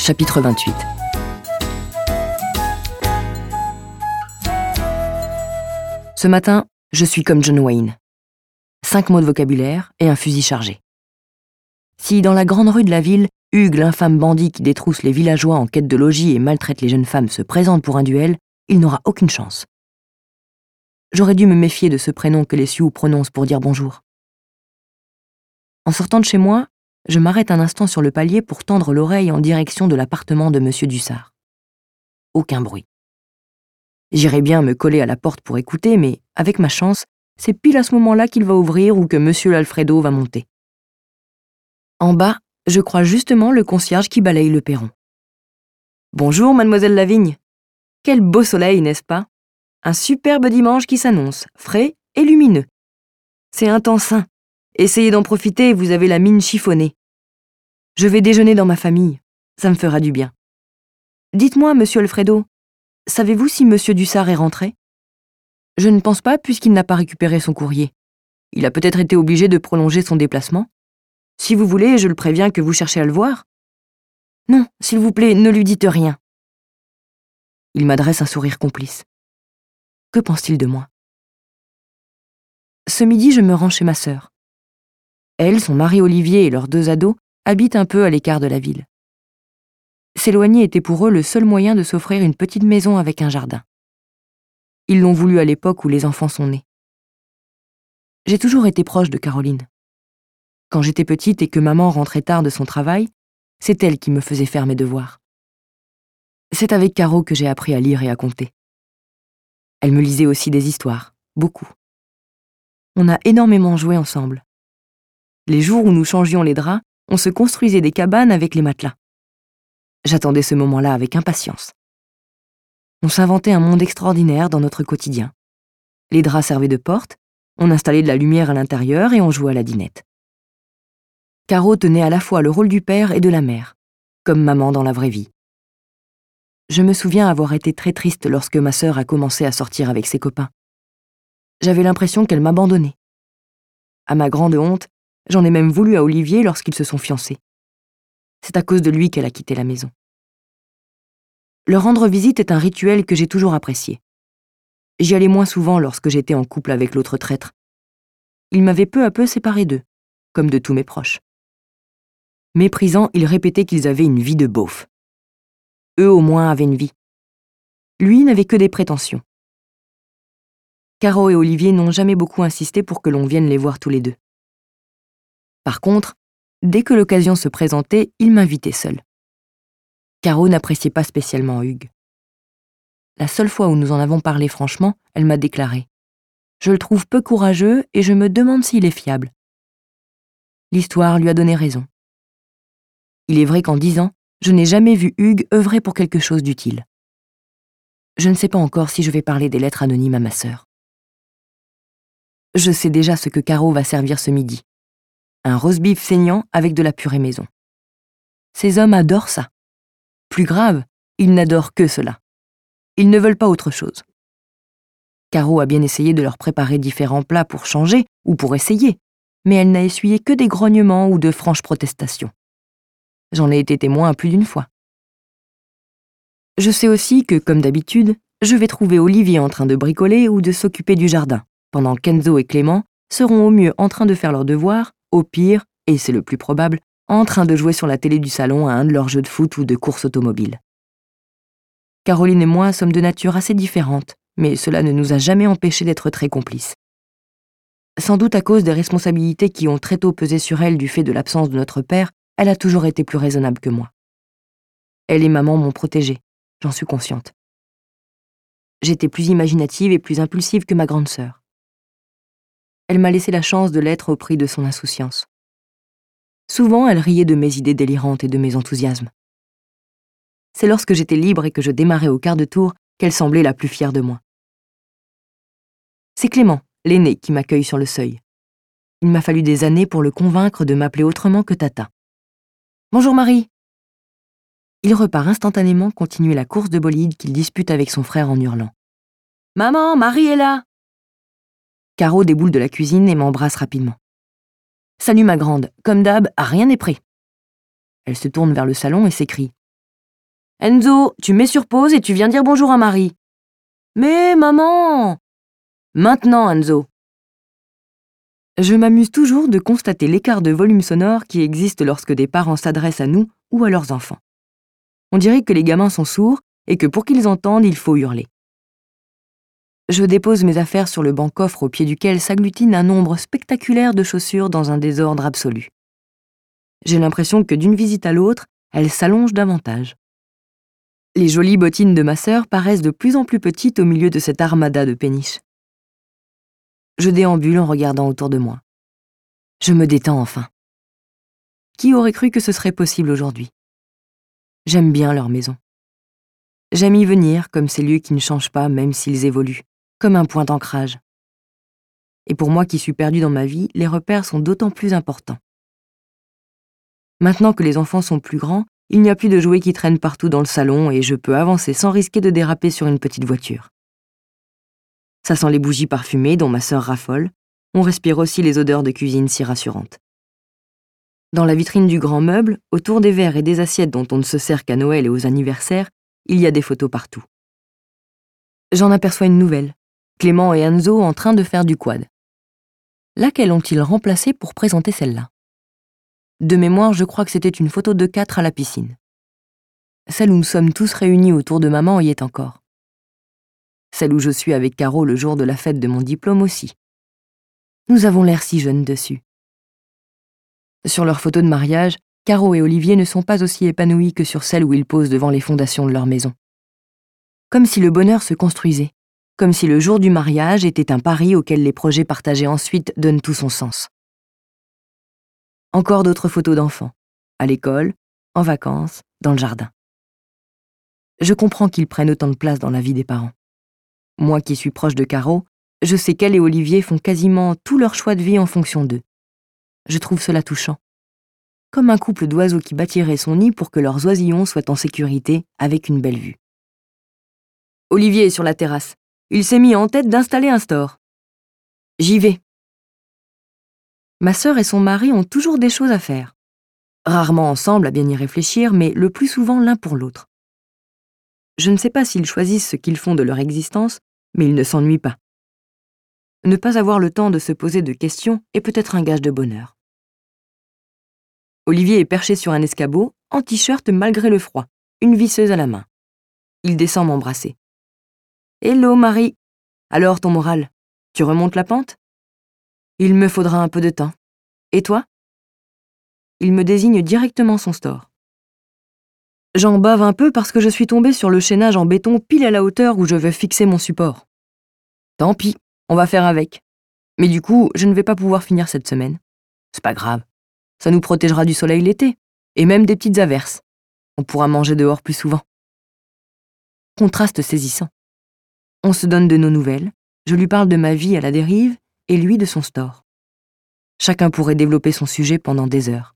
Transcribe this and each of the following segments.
Chapitre 28. Ce matin, je suis comme John Wayne. 5 mots de vocabulaire et un fusil chargé. Si dans la grande rue de la ville, Hugues, l'infâme bandit qui détrousse les villageois en quête de logis et maltraite les jeunes femmes, se présente pour un duel, il n'aura aucune chance. J'aurais dû me méfier de ce prénom que les Sioux prononcent pour dire bonjour. En sortant de chez moi, je m'arrête un instant sur le palier pour tendre l'oreille en direction de l'appartement de Monsieur Dussart. Aucun bruit. J'irais bien me coller à la porte pour écouter, mais avec ma chance, c'est pile à ce moment-là qu'il va ouvrir ou que Monsieur Alfredo va monter. En bas, je crois justement le concierge qui balaye le perron. « Bonjour, mademoiselle Lavigne. Quel beau soleil, n'est-ce pas? Un superbe dimanche qui s'annonce, frais et lumineux. C'est un temps sain. Essayez d'en profiter, vous avez la mine chiffonnée. Je vais déjeuner dans ma famille, ça me fera du bien. Dites-moi, monsieur Alfredo, savez-vous si monsieur Dussart est rentré? Je ne pense pas puisqu'il n'a pas récupéré son courrier. Il a peut-être été obligé de prolonger son déplacement. Si vous voulez, je le préviens que vous cherchez à le voir. Non, s'il vous plaît, ne lui dites rien. Il m'adresse un sourire complice. Que pense-t-il de moi? Ce midi, je me rends chez ma sœur. Elle, son mari Olivier et leurs 2 ados habitent un peu à l'écart de la ville. S'éloigner était pour eux le seul moyen de s'offrir une petite maison avec un jardin. Ils l'ont voulu à l'époque où les enfants sont nés. J'ai toujours été proche de Caroline. Quand j'étais petite et que maman rentrait tard de son travail, c'est elle qui me faisait faire mes devoirs. C'est avec Caro que j'ai appris à lire et à compter. Elle me lisait aussi des histoires, beaucoup. On a énormément joué ensemble. Les jours où nous changions les draps, on se construisait des cabanes avec les matelas. J'attendais ce moment-là avec impatience. On s'inventait un monde extraordinaire dans notre quotidien. Les draps servaient de porte, on installait de la lumière à l'intérieur et on jouait à la dinette. Caro tenait à la fois le rôle du père et de la mère, comme maman dans la vraie vie. Je me souviens avoir été très triste lorsque ma sœur a commencé à sortir avec ses copains. J'avais l'impression qu'elle m'abandonnait. À ma grande honte, j'en ai même voulu à Olivier lorsqu'ils se sont fiancés. C'est à cause de lui qu'elle a quitté la maison. Leur rendre visite est un rituel que j'ai toujours apprécié. J'y allais moins souvent lorsque j'étais en couple avec l'autre traître. Il m'avait peu à peu séparé d'eux, comme de tous mes proches. Méprisant, ils répétaient qu'ils avaient une vie de beauf. Eux au moins avaient une vie. Lui n'avait que des prétentions. Caro et Olivier n'ont jamais beaucoup insisté pour que l'on vienne les voir tous les deux. Par contre, dès que l'occasion se présentait, ils m'invitaient seul. Caro n'appréciait pas spécialement Hugues. La seule fois où nous en avons parlé franchement, elle m'a déclaré « Je le trouve peu courageux et je me demande s'il est fiable. » L'histoire lui a donné raison. Il est vrai qu'en 10 ans, je n'ai jamais vu Hugues œuvrer pour quelque chose d'utile. Je ne sais pas encore si je vais parler des lettres anonymes à ma sœur. Je sais déjà ce que Caro va servir ce midi. Un roast-beef saignant avec de la purée maison. Ces hommes adorent ça. Plus grave, ils n'adorent que cela. Ils ne veulent pas autre chose. Caro a bien essayé de leur préparer différents plats pour changer ou pour essayer, mais elle n'a essuyé que des grognements ou de franches protestations. J'en ai été témoin plus d'une fois. Je sais aussi que, comme d'habitude, je vais trouver Olivier en train de bricoler ou de s'occuper du jardin, pendant qu'Enzo et Clément seront au mieux en train de faire leurs devoirs, au pire, et c'est le plus probable, en train de jouer sur la télé du salon à un de leurs jeux de foot ou de course automobile. Caroline et moi sommes de nature assez différentes, mais cela ne nous a jamais empêchés d'être très complices. Sans doute à cause des responsabilités qui ont très tôt pesé sur elle du fait de l'absence de notre père, elle a toujours été plus raisonnable que moi. Elle et maman m'ont protégée, j'en suis consciente. J'étais plus imaginative et plus impulsive que ma grande sœur. Elle m'a laissé la chance de l'être au prix de son insouciance. Souvent, elle riait de mes idées délirantes et de mes enthousiasmes. C'est lorsque j'étais libre et que je démarrais au quart de tour qu'elle semblait la plus fière de moi. C'est Clément, l'aîné, qui m'accueille sur le seuil. Il m'a fallu des années pour le convaincre de m'appeler autrement que Tata. « Bonjour Marie !» Il repart instantanément continuer la course de bolide qu'il dispute avec son frère en hurlant. « Maman, Marie est là !» Caro déboule de la cuisine et m'embrasse rapidement. « Salut ma grande, comme d'hab, à rien n'est prêt. » Elle se tourne vers le salon et s'écrie Enzo, tu mets sur pause et tu viens dire bonjour à Marie. Mais maman! Maintenant, Enzo. Je m'amuse toujours de constater l'écart de volume sonore qui existe lorsque des parents s'adressent à nous ou à leurs enfants. On dirait que les gamins sont sourds et que pour qu'ils entendent, il faut hurler. Je dépose mes affaires sur le banc-coffre au pied duquel s'agglutine un nombre spectaculaire de chaussures dans un désordre absolu. J'ai l'impression que d'une visite à l'autre, elles s'allongent davantage. Les jolies bottines de ma sœur paraissent de plus en plus petites au milieu de cette armada de péniches. Je déambule en regardant autour de moi. Je me détends enfin. Qui aurait cru que ce serait possible aujourd'hui? J'aime bien leur maison. J'aime y venir comme ces lieux qui ne changent pas même s'ils évoluent, comme un point d'ancrage. Et pour moi qui suis perdue dans ma vie, les repères sont d'autant plus importants. Maintenant que les enfants sont plus grands, il n'y a plus de jouets qui traînent partout dans le salon et je peux avancer sans risquer de déraper sur une petite voiture. Ça sent les bougies parfumées dont ma sœur raffole. On respire aussi les odeurs de cuisine si rassurantes. Dans la vitrine du grand meuble, autour des verres et des assiettes dont on ne se sert qu'à Noël et aux anniversaires, il y a des photos partout. J'en aperçois une nouvelle, Clément et Enzo en train de faire du quad. Laquelle ont-ils remplacée pour présenter celle-là? De mémoire, je crois que c'était une photo de 4 à la piscine. Celle où nous sommes tous réunis autour de maman y est encore. Celle où je suis avec Caro le jour de la fête de mon diplôme aussi. Nous avons l'air si jeunes dessus. Sur leur photo de mariage, Caro et Olivier ne sont pas aussi épanouis que sur celle où ils posent devant les fondations de leur maison. Comme si le bonheur se construisait, comme si le jour du mariage était un pari auquel les projets partagés ensuite donnent tout son sens. Encore d'autres photos d'enfants, à l'école, en vacances, dans le jardin. Je comprends qu'ils prennent autant de place dans la vie des parents. Moi qui suis proche de Caro, je sais qu'elle et Olivier font quasiment tout leur choix de vie en fonction d'eux. Je trouve cela touchant. Comme un couple d'oiseaux qui bâtirait son nid pour que leurs oisillons soient en sécurité avec une belle vue. Olivier est sur la terrasse. Il s'est mis en tête d'installer un store. J'y vais. Ma sœur et son mari ont toujours des choses à faire. Rarement ensemble à bien y réfléchir, mais le plus souvent l'un pour l'autre. Je ne sais pas s'ils choisissent ce qu'ils font de leur existence, mais ils ne s'ennuient pas. Ne pas avoir le temps de se poser de questions est peut-être un gage de bonheur. Olivier est perché sur un escabeau, en t-shirt malgré le froid, une visseuse à la main. Il descend m'embrasser. « Hello, Marie. Alors, ton moral? Tu remontes la pente? Il me faudra un peu de temps. Et toi? » Il me désigne directement son store. J'en bave un peu parce que je suis tombée sur le chaînage en béton pile à la hauteur où je veux fixer mon support. Tant pis, on va faire avec. Mais du coup, je ne vais pas pouvoir finir cette semaine. C'est pas grave. Ça nous protégera du soleil l'été, et même des petites averses. On pourra manger dehors plus souvent. Contraste saisissant. On se donne de nos nouvelles, je lui parle de ma vie à la dérive, et lui de son store. Chacun pourrait développer son sujet pendant des heures.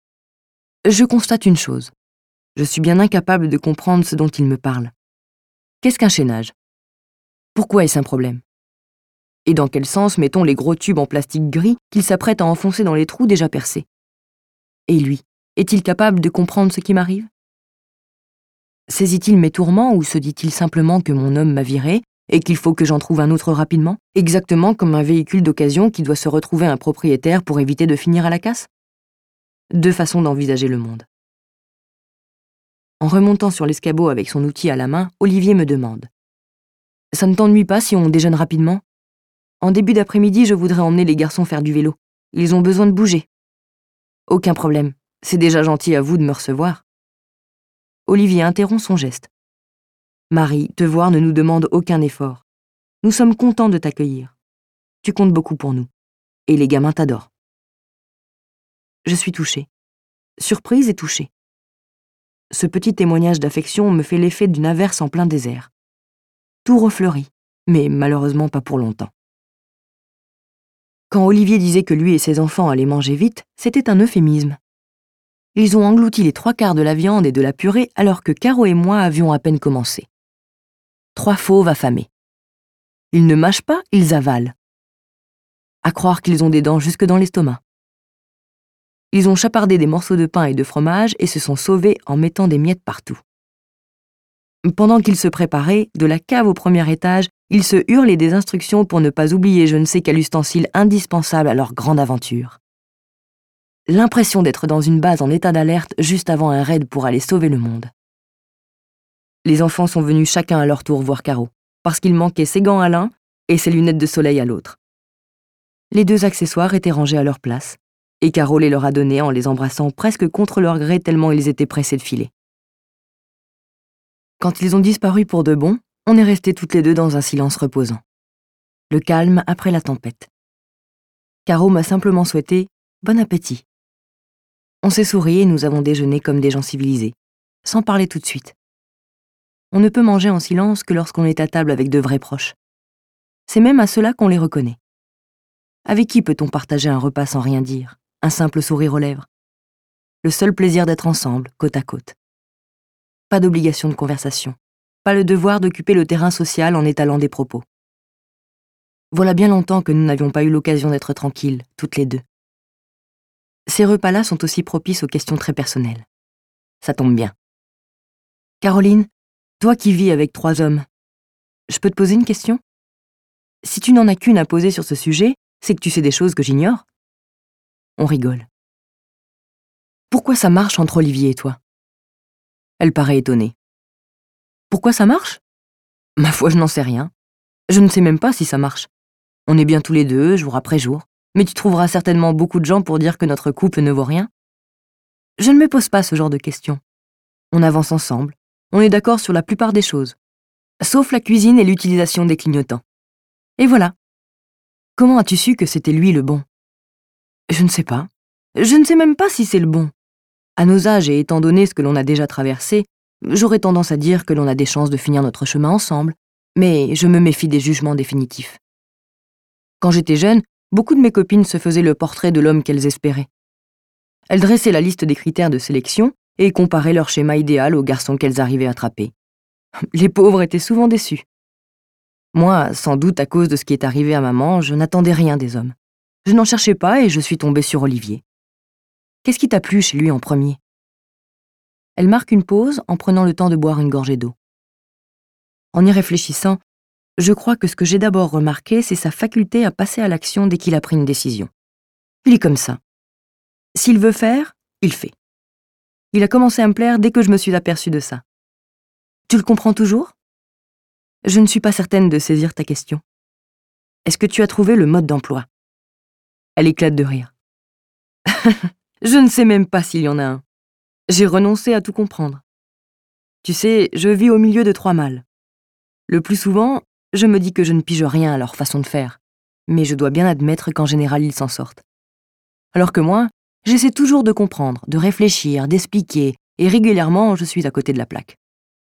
Je constate une chose. Je suis bien incapable de comprendre ce dont il me parle. Qu'est-ce qu'un chaînage? Pourquoi est-ce un problème? Et dans quel sens mettons les gros tubes en plastique gris qu'il s'apprête à enfoncer dans les trous déjà percés? Et lui, est-il capable de comprendre ce qui m'arrive? Saisit-il mes tourments ou se dit-il simplement que mon homme m'a viré et qu'il faut que j'en trouve un autre rapidement, exactement comme un véhicule d'occasion qui doit se retrouver un propriétaire pour éviter de finir à la casse? Deux façons d'envisager le monde. En remontant sur l'escabeau avec son outil à la main, Olivier me demande « Ça ne t'ennuie pas si on déjeune rapidement? En début d'après-midi, je voudrais emmener les garçons faire du vélo. Ils ont besoin de bouger. » Aucun problème, c'est déjà gentil à vous de me recevoir. Olivier interrompt son geste. Marie, te voir ne nous demande aucun effort. Nous sommes contents de t'accueillir. Tu comptes beaucoup pour nous. Et les gamins t'adorent. Je suis touchée. Surprise et touchée. Ce petit témoignage d'affection me fait l'effet d'une averse en plein désert. Tout refleurit, mais malheureusement pas pour longtemps. Quand Olivier disait que lui et ses enfants allaient manger vite, c'était un euphémisme. Ils ont englouti les 3/4 de la viande et de la purée alors que Caro et moi avions à peine commencé. 3 fauves affamés. Ils ne mâchent pas, ils avalent. À croire qu'ils ont des dents jusque dans l'estomac. Ils ont chapardé des morceaux de pain et de fromage et se sont sauvés en mettant des miettes partout. Pendant qu'ils se préparaient, de la cave au premier étage, ils se hurlaient des instructions pour ne pas oublier je ne sais quel ustensile indispensable à leur grande aventure. L'impression d'être dans une base en état d'alerte juste avant un raid pour aller sauver le monde. Les enfants sont venus chacun à leur tour voir Caro, parce qu'il manquait ses gants à l'un et ses lunettes de soleil à l'autre. Les 2 accessoires étaient rangés à leur place, et Caro les leur a donnés en les embrassant presque contre leur gré tellement ils étaient pressés de filer. Quand ils ont disparu pour de bon, on est restés toutes les 2 dans un silence reposant. Le calme après la tempête. Caro m'a simplement souhaité « bon appétit ». On s'est souri et nous avons déjeuné comme des gens civilisés, sans parler tout de suite. On ne peut manger en silence que lorsqu'on est à table avec de vrais proches. C'est même à cela qu'on les reconnaît. Avec qui peut-on partager un repas sans rien dire, un simple sourire aux lèvres? Le seul plaisir d'être ensemble, côte à côte. Pas d'obligation de conversation, pas le devoir d'occuper le terrain social en étalant des propos. Voilà bien longtemps que nous n'avions pas eu l'occasion d'être tranquilles, toutes les 2. Ces repas-là sont aussi propices aux questions très personnelles. Ça tombe bien. Caroline, toi qui vis avec 3 hommes, je peux te poser une question? Si tu n'en as qu'une à poser sur ce sujet, c'est que tu sais des choses que j'ignore. On rigole. Pourquoi ça marche entre Olivier et toi? Elle paraît étonnée. Pourquoi ça marche? Ma foi, je n'en sais rien. Je ne sais même pas si ça marche. On est bien tous les 2, jour après jour, mais tu trouveras certainement beaucoup de gens pour dire que notre couple ne vaut rien. Je ne me pose pas ce genre de questions. On avance ensemble, on est d'accord sur la plupart des choses, sauf la cuisine et l'utilisation des clignotants. Et voilà. Comment as-tu su que c'était lui le bon? Je ne sais pas. Je ne sais même pas si c'est le bon. À nos âges et étant donné ce que l'on a déjà traversé, j'aurais tendance à dire que l'on a des chances de finir notre chemin ensemble, mais je me méfie des jugements définitifs. Quand j'étais jeune, beaucoup de mes copines se faisaient le portrait de l'homme qu'elles espéraient. Elles dressaient la liste des critères de sélection et comparaient leur schéma idéal au garçon qu'elles arrivaient à attraper. Les pauvres étaient souvent déçus. Moi, sans doute à cause de ce qui est arrivé à maman, je n'attendais rien des hommes. Je n'en cherchais pas et je suis tombée sur Olivier. Qu'est-ce qui t'a plu chez lui en premier? Elle marque une pause en prenant le temps de boire une gorgée d'eau. En y réfléchissant, je crois que ce que j'ai d'abord remarqué, c'est sa faculté à passer à l'action dès qu'il a pris une décision. Il est comme ça. S'il veut faire, il fait. Il a commencé à me plaire dès que je me suis aperçue de ça. Tu le comprends toujours? Je ne suis pas certaine de saisir ta question. Est-ce que tu as trouvé le mode d'emploi? Elle éclate de rire. Je ne sais même pas s'il y en a un. J'ai renoncé à tout comprendre. Tu sais, je vis au milieu de 3 mâles. Le plus souvent, je me dis que je ne pige rien à leur façon de faire, mais je dois bien admettre qu'en général, ils s'en sortent. Alors que moi, j'essaie toujours de comprendre, de réfléchir, d'expliquer, et régulièrement, je suis à côté de la plaque.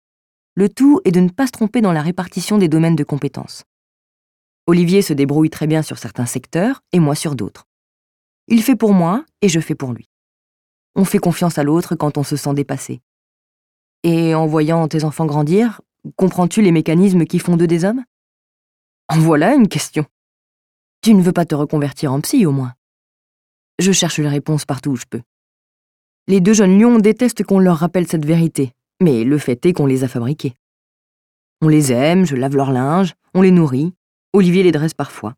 Le tout est de ne pas se tromper dans la répartition des domaines de compétences. Olivier se débrouille très bien sur certains secteurs, et moi sur d'autres. Il fait pour moi, et je fais pour lui. On fait confiance à l'autre quand on se sent dépassé. Et en voyant tes enfants grandir, comprends-tu les mécanismes qui font d'eux des hommes? En voilà une question. Tu ne veux pas te reconvertir en psy, au moins? Je cherche les réponses partout où je peux. Les 2 jeunes lions détestent qu'on leur rappelle cette vérité, mais le fait est qu'on les a fabriqués. On les aime, je lave leur linge, on les nourrit, Olivier les dresse parfois.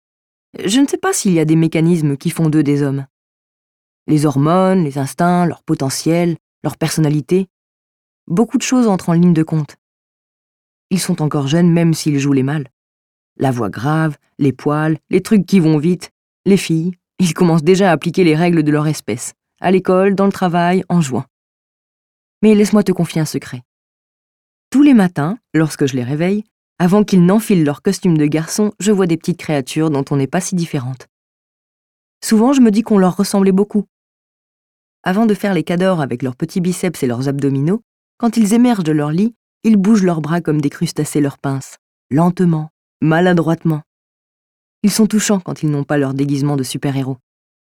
Je ne sais pas s'il y a des mécanismes qui font d'eux des hommes. Les hormones, les instincts, leur potentiel, leur personnalité, beaucoup de choses entrent en ligne de compte. Ils sont encore jeunes même s'ils jouent les mâles. La voix grave, les poils, les trucs qui vont vite, les filles, ils commencent déjà à appliquer les règles de leur espèce, à l'école, dans le travail, en jouant. Mais laisse-moi te confier un secret. Tous les matins, lorsque je les réveille, avant qu'ils n'enfilent leur costume de garçon, je vois des petites créatures dont on n'est pas si différentes. Souvent, je me dis qu'on leur ressemblait beaucoup. Avant de faire les cadors avec leurs petits biceps et leurs abdominaux, quand ils émergent de leur lit, ils bougent leurs bras comme des crustacés leurs pinces, lentement, maladroitement. Ils sont touchants quand ils n'ont pas leur déguisement de super-héros.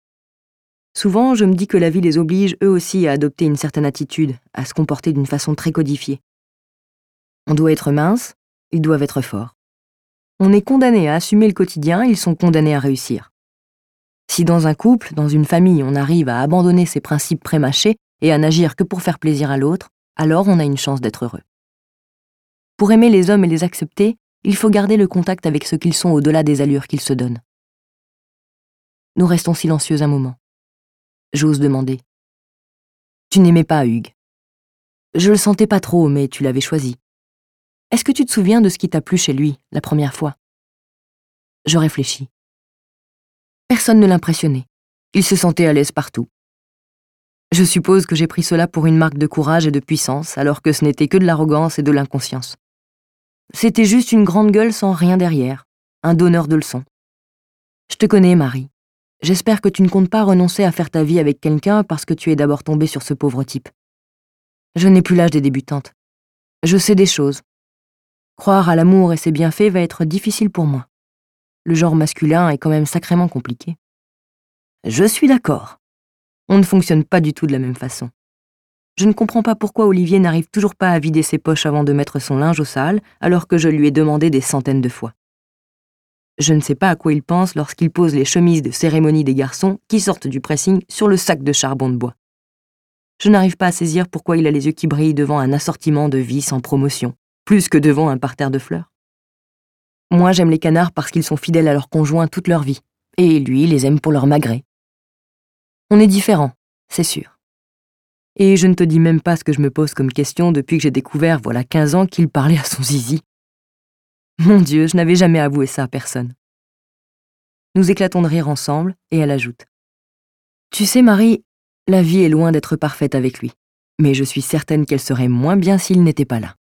Souvent, je me dis que la vie les oblige eux aussi à adopter une certaine attitude, à se comporter d'une façon très codifiée. On doit être mince, ils doivent être forts. On est condamné à assumer le quotidien, ils sont condamnés à réussir. Si dans un couple, dans une famille, on arrive à abandonner ses principes prémâchés et à n'agir que pour faire plaisir à l'autre, alors on a une chance d'être heureux. Pour aimer les hommes et les accepter, il faut garder le contact avec ce qu'ils sont au-delà des allures qu'ils se donnent. Nous restons silencieux un moment. J'ose demander. Tu n'aimais pas Hugues. Je le sentais pas trop, mais tu l'avais choisi. Est-ce que tu te souviens de ce qui t'a plu chez lui, la première fois? Je réfléchis. Personne ne l'impressionnait. Il se sentait à l'aise partout. Je suppose que j'ai pris cela pour une marque de courage et de puissance, alors que ce n'était que de l'arrogance et de l'inconscience. C'était juste une grande gueule sans rien derrière, un donneur de leçons. Je te connais, Marie. J'espère que tu ne comptes pas renoncer à faire ta vie avec quelqu'un parce que tu es d'abord tombée sur ce pauvre type. Je n'ai plus l'âge des débutantes. Je sais des choses. Croire à l'amour et ses bienfaits va être difficile pour moi. Le genre masculin est quand même sacrément compliqué. Je suis d'accord. On ne fonctionne pas du tout de la même façon. Je ne comprends pas pourquoi Olivier n'arrive toujours pas à vider ses poches avant de mettre son linge au sale, alors que je lui ai demandé des centaines de fois. Je ne sais pas à quoi il pense lorsqu'il pose les chemises de cérémonie des garçons qui sortent du pressing sur le sac de charbon de bois. Je n'arrive pas à saisir pourquoi il a les yeux qui brillent devant un assortiment de vices en promotion, plus que devant un parterre de fleurs. Moi, j'aime les canards parce qu'ils sont fidèles à leur conjoint toute leur vie, et lui les aime pour leur magret. On est différents, c'est sûr. Et je ne te dis même pas ce que je me pose comme question depuis que j'ai découvert, voilà 15 ans, qu'il parlait à son zizi. Mon Dieu, je n'avais jamais avoué ça à personne. Nous éclatons de rire ensemble, et elle ajoute. Tu sais, Marie, la vie est loin d'être parfaite avec lui, mais je suis certaine qu'elle serait moins bien s'il n'était pas là.